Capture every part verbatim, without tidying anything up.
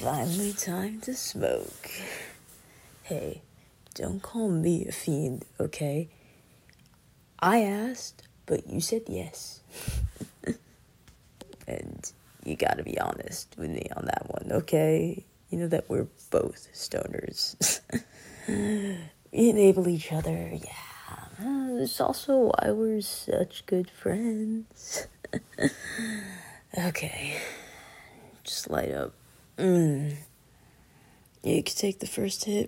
finally time to smoke. Hey, don't call me a fiend, okay? I asked, but you said yes. And you gotta be honest with me on that one, okay? You know that we're both stoners. We enable each other, yeah. Uh, it's also why we're such good friends. Okay. Just light up. Mm. Yeah, you can take the first hit.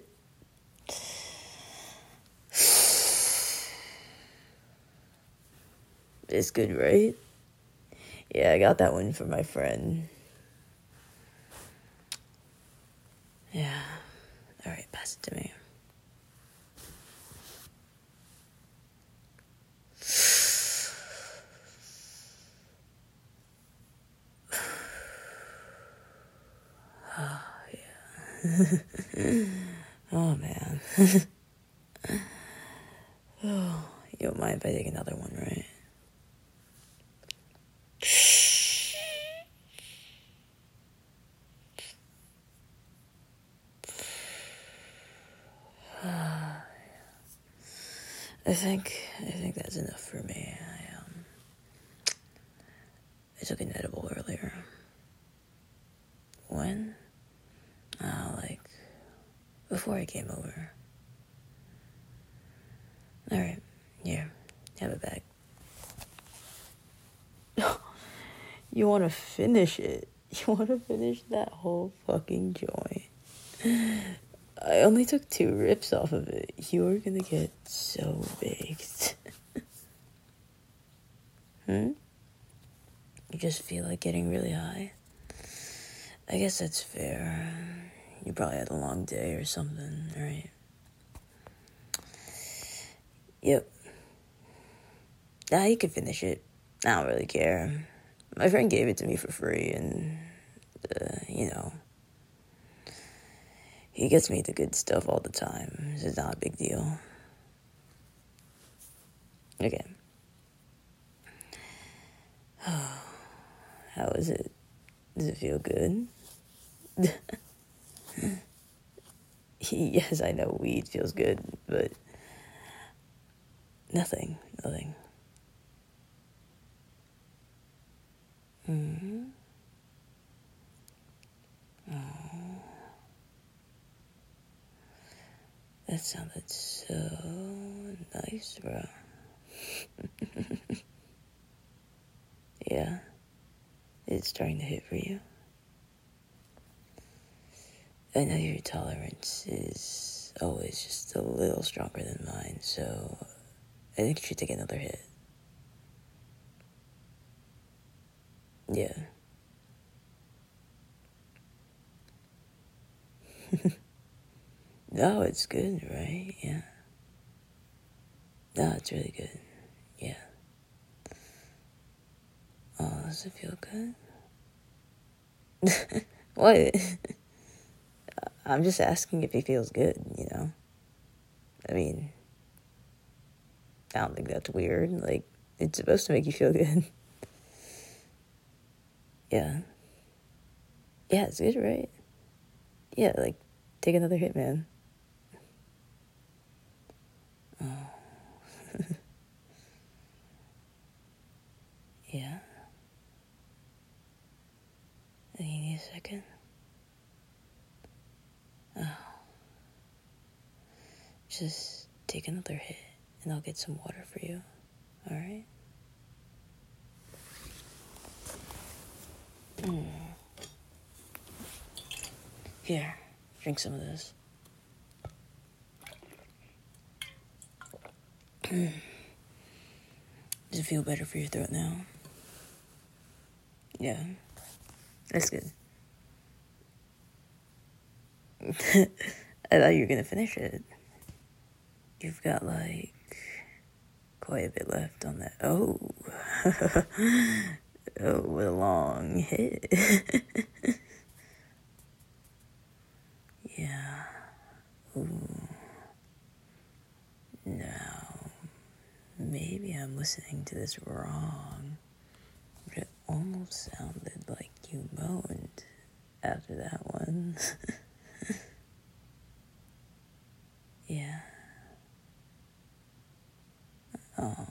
It's good, right? Yeah, I got that one from my friend. Yeah. Alright, pass it to me. Oh, yeah. Oh, man. Oh, you don't mind if I take another one, right? I think I think that's enough for me. I um I took an edible earlier. When? Uh, like before I came over. Alright, here, have it back. You wanna finish it? You wanna finish that whole fucking joint? I only took two rips off of it. You are gonna get so baked. Hmm? You just feel like getting really high? I guess that's fair. You probably had a long day or something, right? Yep. Nah, you can finish it. I don't really care. My friend gave it to me for free, and, uh, you know, he gets me the good stuff all the time. It's not a big deal. Okay. How is it? Does it feel good? Yes, I know weed feels good, but nothing, nothing. Mm-hmm. Oh, that sounded so nice, bro. Yeah, it's starting to hit for you. I know your tolerance is always just a little stronger than mine, so I think you should take another hit. Yeah. No, it's good, right? Yeah. No, it's really good. Yeah. Oh, does it feel good? What? I'm just asking if he feels good, you know? I mean, I don't think that's weird. Like, it's supposed to make you feel good. Yeah. Yeah, it's good, right? Yeah, like, take another hit, man. Oh. Yeah. You need a second? Oh. Just take another hit, and I'll get some water for you. Alright? Mm. Here, drink some of this. Does it feel better for your throat now? Yeah. That's good. I thought you were gonna finish it. You've got, like, quite a bit left on that. Oh. Oh, what a long hit. Yeah. Ooh. Now, maybe I'm listening to this wrong, but it almost sounded like you moaned after that one. one. Yeah. Oh.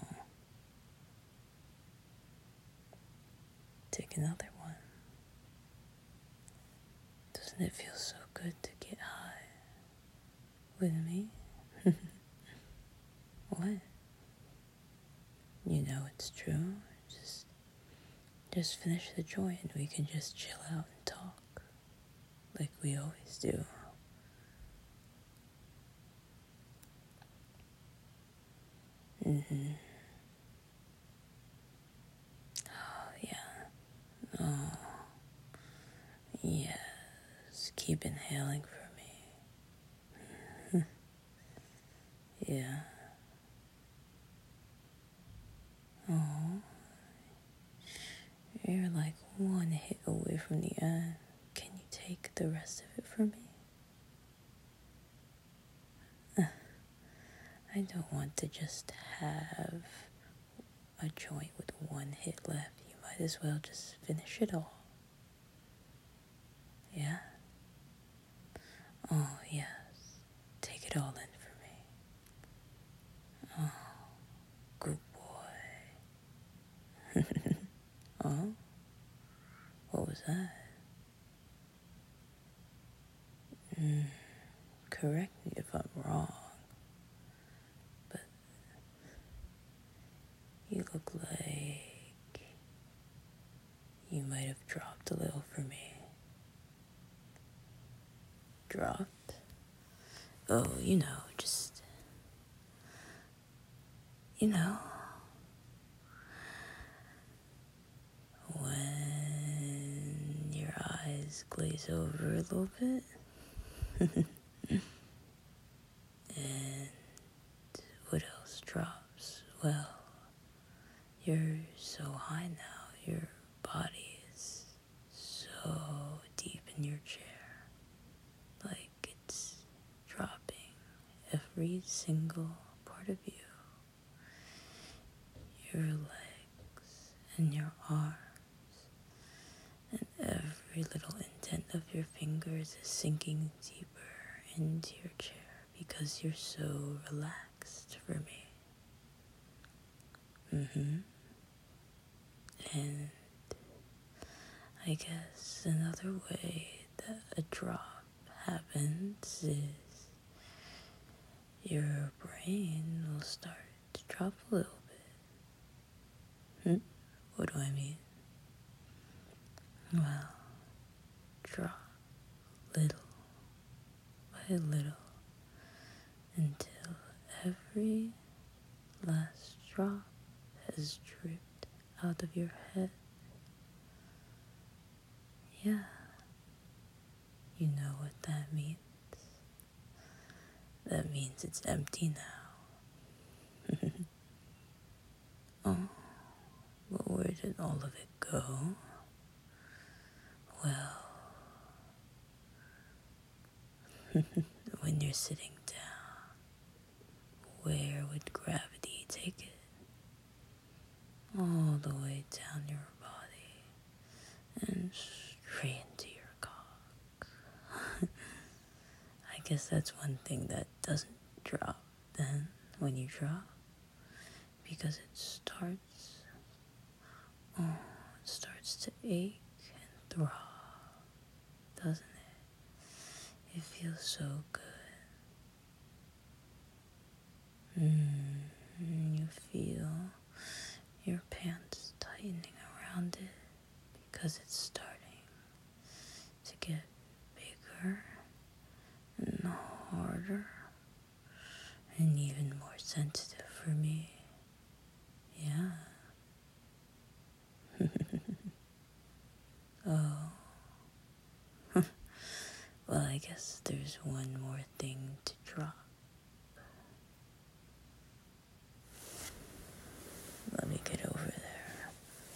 Take another one. Doesn't it feel so good to get high with me? What? You know it's true. Just, just finish the joint and we can just chill out and talk like we always do. Mm-hmm. Oh, yeah. Oh, yes. Keep inhaling for me. Yeah. Oh, you're like one hit away from the end. Can you take the rest of it from me? I don't want to just have a joint with one hit left. You might as well just finish it all. Yeah? Oh, yes. Take it all in for me. Oh, good boy. Oh? What was that? Mm, correct me if I'm wrong, but you look like you might have dropped a little for me. Dropped? Oh, you know, just, you know, when your eyes glaze over a little bit. And what else drops? Well, you're so high now, your body is so deep in your chair. Like it's dropping every single part of you. Your legs and your arms and every little indent of your fingers is sinking deeper into your chair because you're so relaxed for me. Mm-hmm. And I guess another way that a drop happens is your brain will start to drop a little bit. Hmm? What do I mean? Well, drop little by little until every last drop has dripped out of your head. Yeah, you know what that means. That means it's empty now. Oh, but where did all of it go? Well, when you're sitting down, where would gravity take it? All the way down your body and straight into your cock. I guess that's one thing that doesn't drop then when you drop, because it starts, oh, it starts to ache and throb, doesn't it? It feels so good. Mm, you feel your pants tightening around it because it's starting to get bigger and harder and even more sensitive for me. Yeah. Oh. Well, I guess there's one more thing to drop. Let me get over there.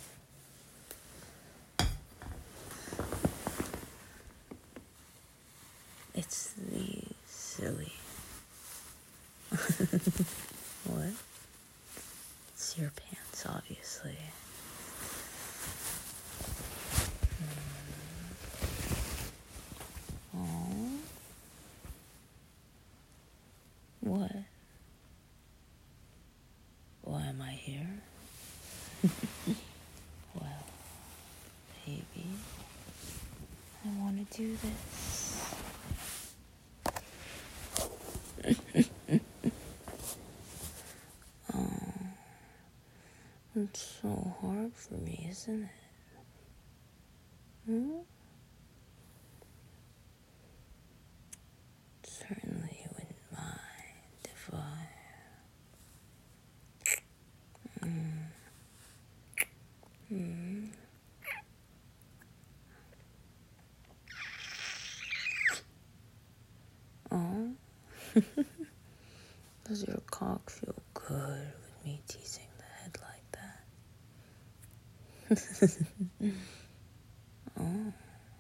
It's the silly. What? It's your pants, obviously. do this. Oh, it's so hard for me, isn't it? Hmm? Certainly you wouldn't mind if I... Mm. Mm. Oh? Does your cock feel good with me teasing the head like that? Oh.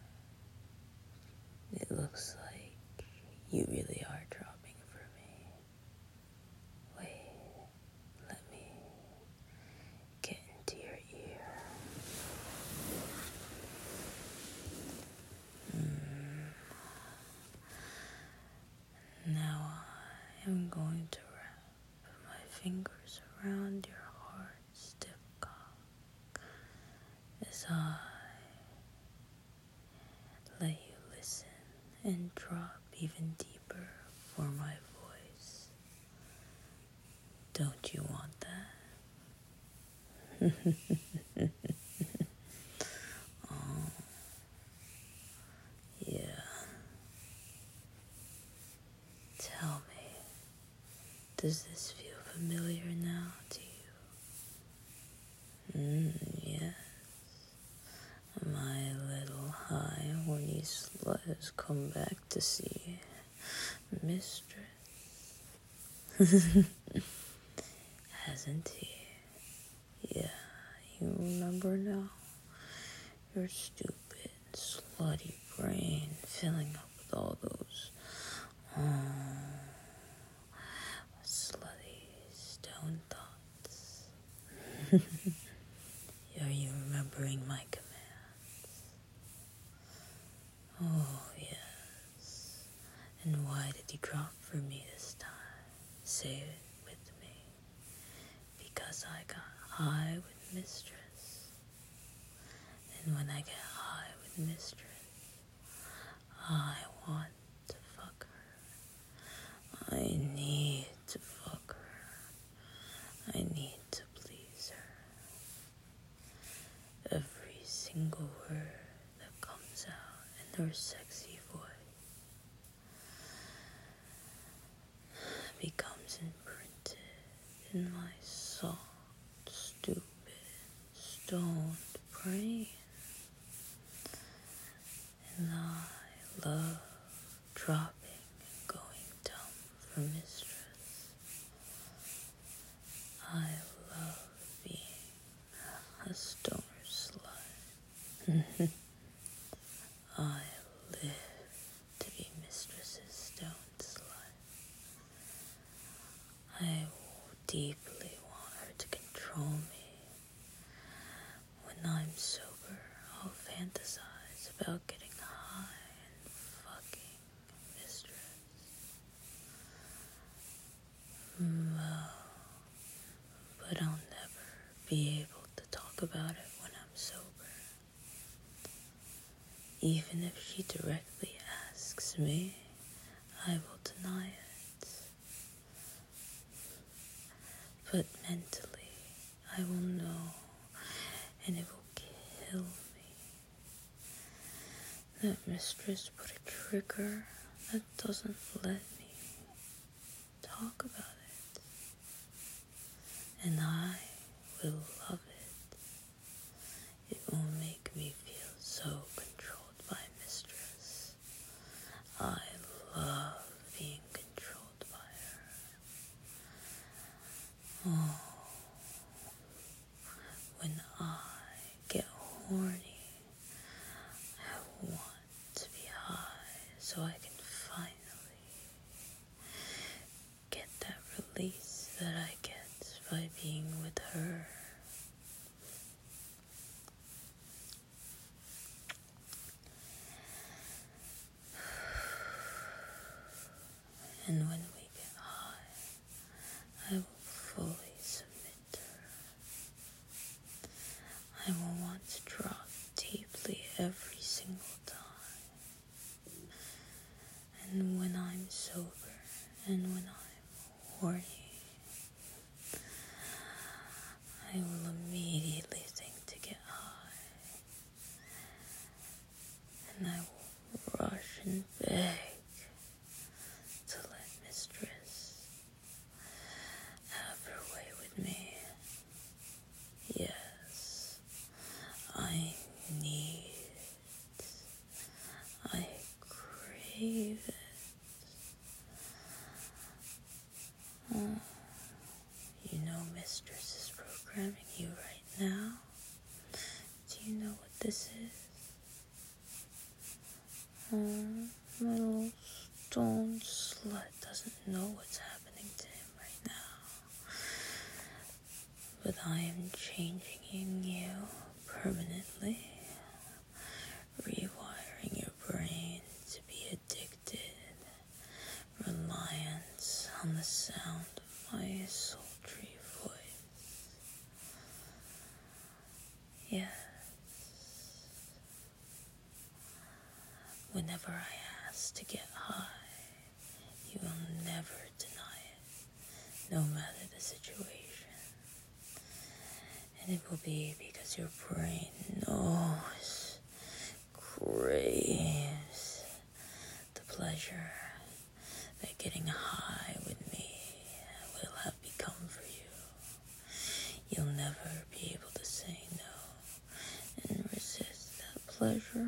It looks like you really are dropping for me. Wait, let me get into your ear. Mm. Now I am going to wrap my fingers around your hard, stiff cock as I let you listen and drop even deeper for my voice. Don't you want that? Oh, yeah. Tell me, does this feel familiar now to you? Mm, yes. My little high horny slut has come back to see mistress. Hasn't he? Yeah, you remember now? Your stupid, slutty brain filling up with all those, oh, slutty stone thoughts. Are you remembering my commands? Oh, yes. And why did you drop for me this time? Say it with me. Because I got high with mistress. And when I get high with mistress, I want to fuck her. I need to fuck her. I need to please her. Every single word that comes out in her sexy voice becomes imprinted in my soft, stupid, stoned brain. And I love dropping and going dumb for mistress. I love being a stoner slut. I live to be mistress's stone slut. I deeply want her to control me. When I'm sober, I'll fantasize about getting high and fucking mistress. Well, but I'll never be able to talk about it when I'm sober. Even if she directly asks me, I will deny it. But mentally, I will know, and it will kill me, that mistress put a trigger that doesn't let me talk about it. And I will love it. It will make me feel so controlled by mistress. I love being controlled by her. Oh, when I get horny, I want to be high so I can finally get that release that I get by being with her. and beg to let Mistress have her way with me. Yes, I need it. I crave it. Oh, you know Mistress is programming you right now. Do you know what this is? Oh, my little stone slut doesn't know what's happening to him right now. But I am changing you permanently, rewiring your brain to be addicted, reliant on the sound of my sultry voice. Yes. Whenever I ask to get high, you will never deny it, no matter the situation. And it will be because your brain knows, craves the pleasure that getting high with me will have become for you. You'll never be able to say no and resist that pleasure.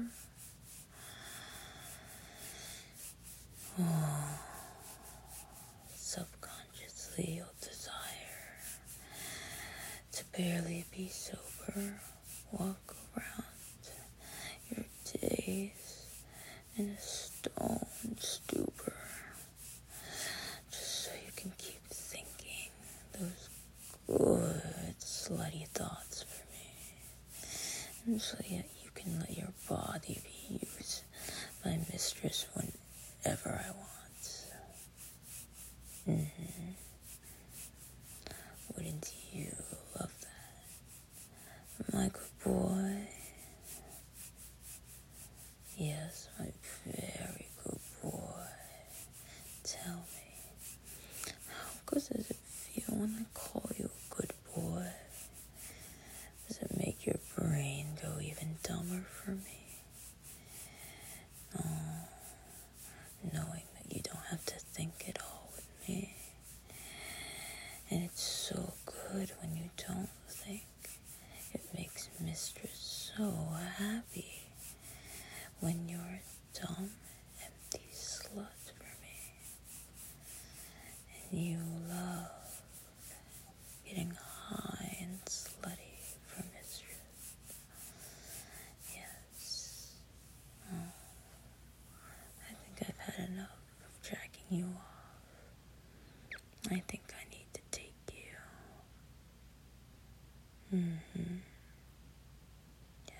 Oh, subconsciously you'll desire to barely be sober, walk around your days in a stone stupor, just so you can keep thinking those good, slutty thoughts for me, and so that you can let your body be used by Mistress whenever I want. Mm-hmm. Wouldn't you love that, my good boy? Yes, my very good boy. Tell me, how good does it feel when I call you a good boy? Does it make your brain go even dumber for me? Oh, knowing that you don't have to think at all with me. And it's so good when you don't think. It makes Mistress so happy when you're a dumb, empty slut for me. And you love getting high and slutty for Mistress. Yes. Oh, I think I've had enough of jacking you off. I think I need to take you. Mm-hmm. Yes.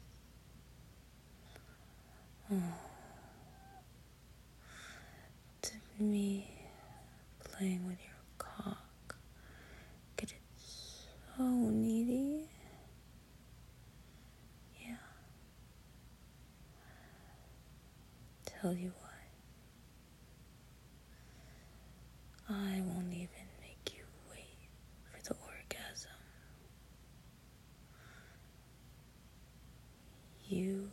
Oh. To me, playing with your cock, get it so needy. Yeah. Tell you what, I won't even make you wait for the orgasm. You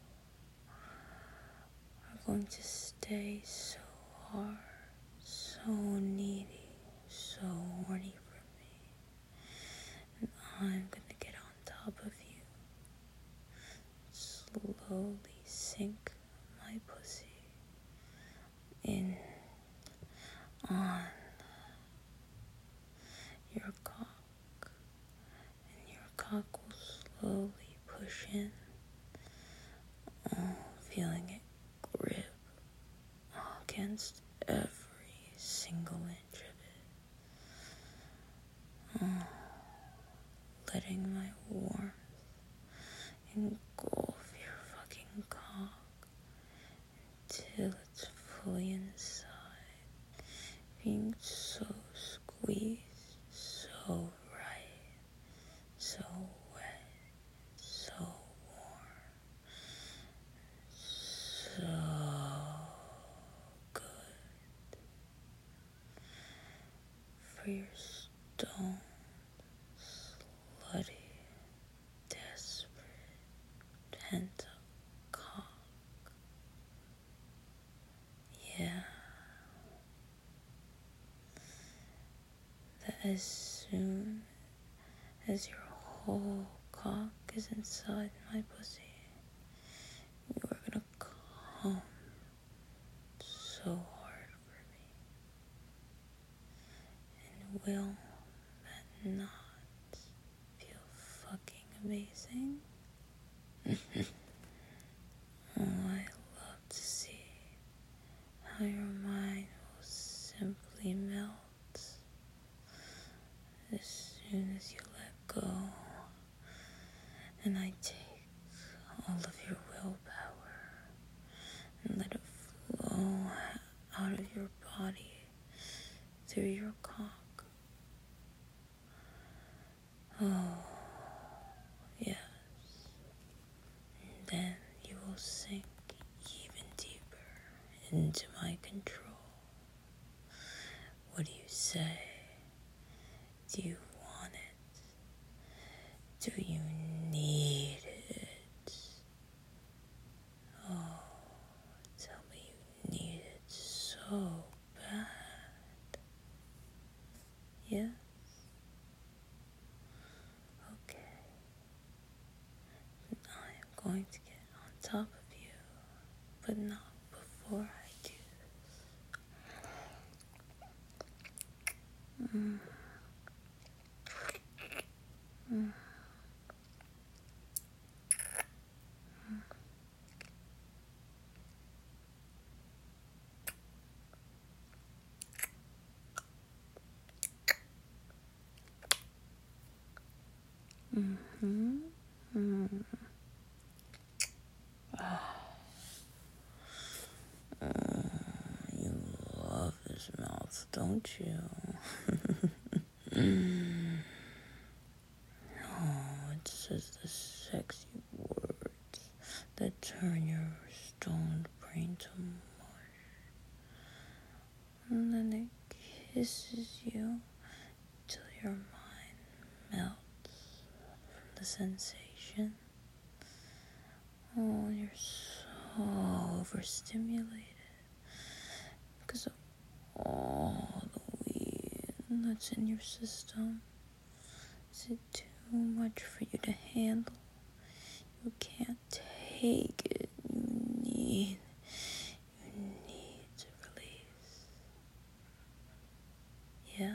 are going to stay so hard, so needy, so horny for me. And I'm gonna get on top of you, slowly sink my pussy in on your cock, and your cock will slowly push in, oh, feeling it grip against every single inch of it, oh, letting my warmth engulf your fucking cock until it's fully inside, being so squeezed, so right, so wet, so warm, so good for your stone, slutty, desperate, pent up cock. as soon as your whole cock is inside my pussy, you are gonna come so hard for me. And will that not feel fucking amazing? Oh, I love to see how your mind will simply melt as soon as you let go, and I take all of your willpower and let it flow out of your body through your cock. Oh, yes. And then you will sink even deeper into my control. What do you say? Do you want it? Do you need it? Oh, tell me you need it so bad. Yes? Okay. I am going to get on top of you, but not before I do this. Mm. Mm. Mm-hmm. Mm. Ah. Uh, you love this mouth, don't you? Oh, it says the sexy words that turn your stoned brain to mush. And then it kisses you till your mind melts from the sensation. Oh, you're so overstimulated because of all the weed that's in your system. Is it too much for you to handle? You can't take it. You need, you need to release. Yeah?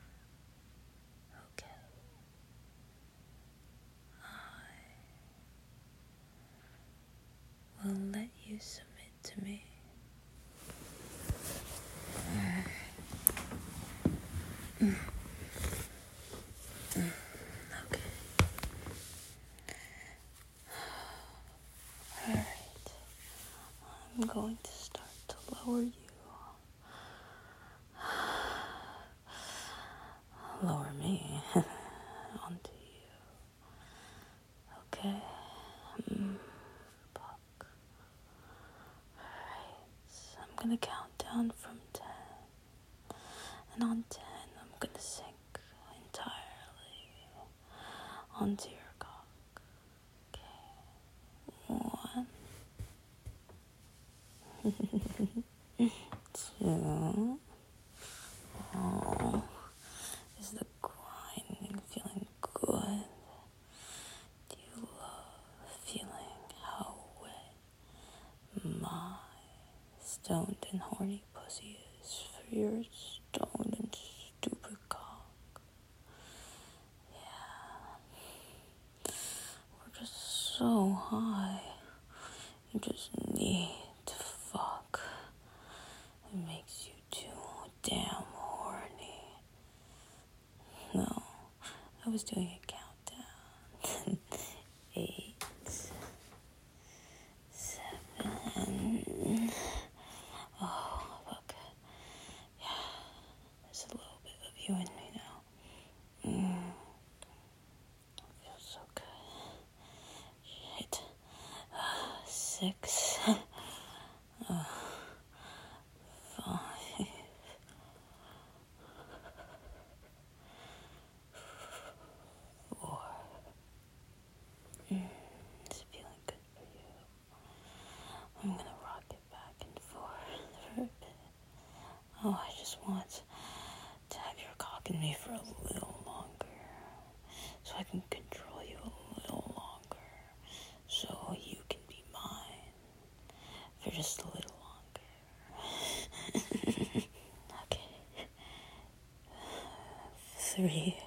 Okay. I will let you submit to me. Mm. Mm. Okay. Alright. I'm going to start to lower you. Lower me onto you. Okay? Mm. Fuck. Alright. So I'm gonna count down from ten. And on ten, I'm gonna sink entirely onto your cock. Okay. One. Two. Oh, is the grinding feeling good? Do you love feeling how wet my stoned and horny pussy is for your stoned and stupid cock? Yeah. We're just so high. You just need to fuck. It makes you too damn horny. No, I was doing a countdown. Eight, seven. Oh, look. Yeah, there's a little bit of you in me now. Mm. It feels so good. Shit. Uh, six. Uh, five. Four. Mm. It's feeling good for you. I'm gonna rock it back and forth for a bit. Oh, I just want to have your cock me for a little longer, so I can control you a little longer, so you can be mine for just a little longer. Okay. Three.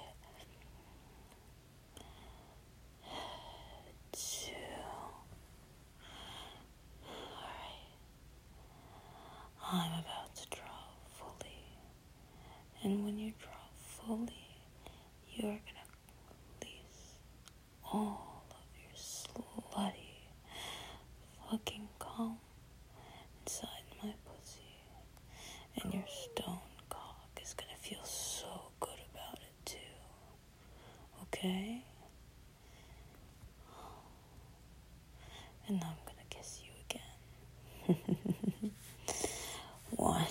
Two. Alright. I'm about to drop fully. And when you drop fully, you're gonna release all of your slutty fucking cum inside my pussy. And your stone cock is gonna feel so good about it too. Okay? And I'm gonna kiss you again. One.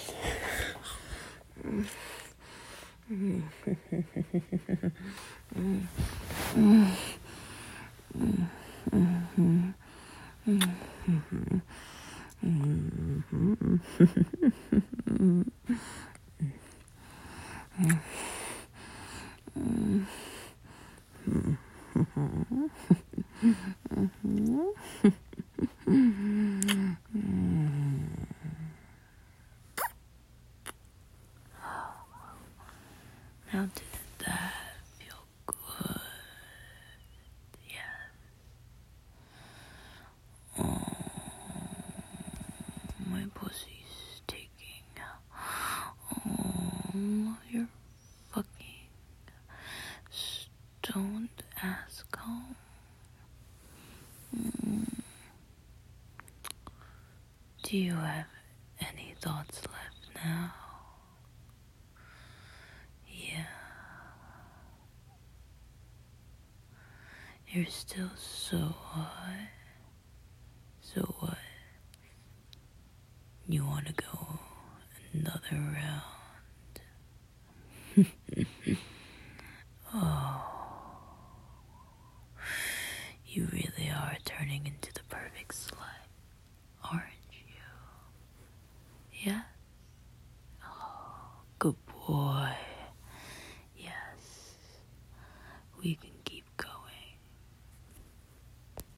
How did that feel good? Yes. Oh, my pussy's taking all your fucking stoned ass cum. Mm. Do you have any thoughts left now? Yeah. You're still so hot. So what? You want to go another round? Oh. You really are turning into the perfect slut, aren't you? Yeah? Oh, good boy. Yes. We can